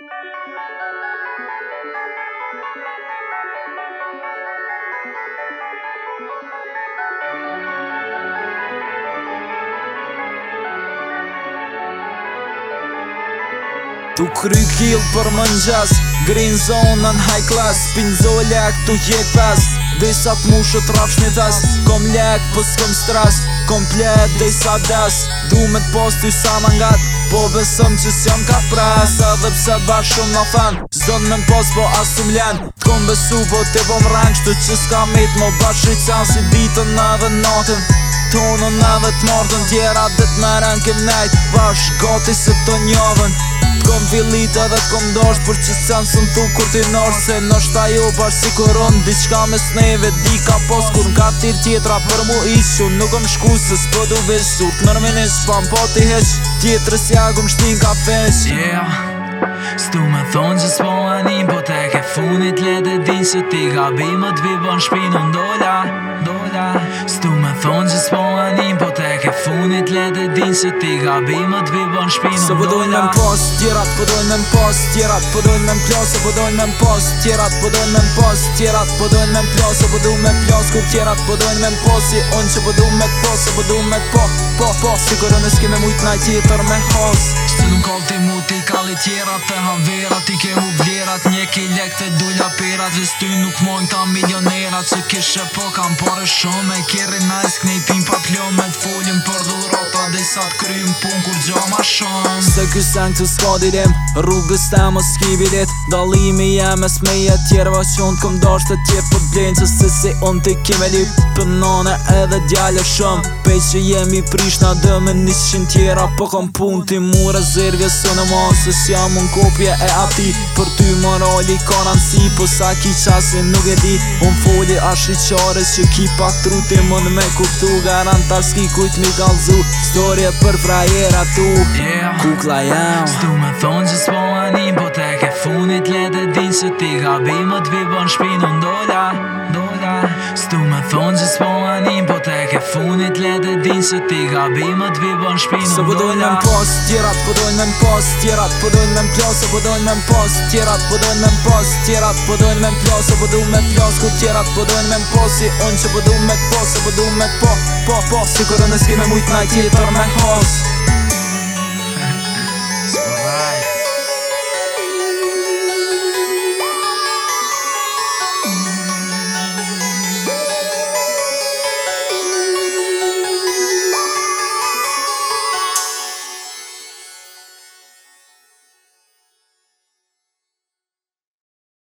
Tu kry kill për mëngjes, green zone në high class. Pinzolja këtu jet pas, disa t'mushët rafsh një tas. Kom lek për s'kom stres, komplet dhe i sa des. Du me t'pos ty sa mangat, po besëm që s'jam ka pres. Edhe pse bash shumë në fen, zdon me m'pos po as t'u m'len. T'kom besu po t'i po m'rang, shtu që s'ka mit mo bash rrican si ditën edhe natën. Tonën edhe t'martën, tjera dhe t'meren kem nejt, bash gati se të njavën. T'kom fillit edhe t'kom dosh, për që sen së m'thu kur t'i nosh. Se nështë ajo bash si koron, diqka mes neve di ka pos. Kur n'ka tir tjetra për mu ishu, nuk om shku se s'po du vesh. Sur t'nërminish pa m'po t'i heq, tjetrës jagu m'shtin ka feq. S'tu me thonë që s'po anin, po te ke funit lete din që ti ka bimët vibon shpinu n'dolla. S'tu me thonë që s'po anin, po te ke funit lete din që ti ka bimët vibon shpinu n'dolla. Se po dojnë me m'pos, tjerat po dojnë me m'pos, tjerat po dojnë me m'plos. Se po dojnë me m'pos, tjerat po dojnë me m'pos, tjerat po dojnë me m'plos. Se po du me plos, kur tjerat po dojnë me m'pos. Si unë që po du me t'pos, se po du me t'po. Si kërën s'ke me mujt naj tjetër me hos. S'tu nuk kall ti mu ti kalli tjerat të haverat. Ti ke hu vlerat, një ki lek të dulla perat. Ves ty nuk mojnë ta milionerat, që kishe po kam pare shumë. E kjerri nice knej pim pa plom, me t'folim për dhurota. Dhe sa t'krym pun kur gjo ma shumë. Se ky sen këtu s'ka dilim, rrugës te më s'ki bilet. Dalimi jem es me jet tjerva që unë t'kom dasht e tje për t'blen. Që se si unë t'i kime lip, për nane edhe djallë shumë. Pej që jemi prish na dë me 100 tjera, po kom pun ti mu rezervje së në ma. Se s'jam unë kopje e ati, për ty morali ka rëndësi. Po sa ki qasin nuk e di, unë foli ashtë i qare që ki pak truti mën me kuptu. Garantar s'ki kujt mi kalzu, storje për frajera tu. Kukla jam. S'tu me thonë që s'po anin, po te ke funit lete din që ti ka bimët vibon shpinu n'dolla. S'tu me thonë që s'po anin, po te ke funit lete din që ti ka bimët vibon shpinu n'dolla. Se po dojnë me m'pos, tjerat po dojnë me m'pos, tjerat po dojnë me m'plos. Se po dojnë me m'pos, tjerat po dojnë me m'pos, tjerat po dojnë me m'plos. Se po du me plos, kur tjerat po dojnë me m'pos. Si unë që po du me t'pos, se po du me t'po. Si kërën e s'ki me mujt naj tjetër me hos.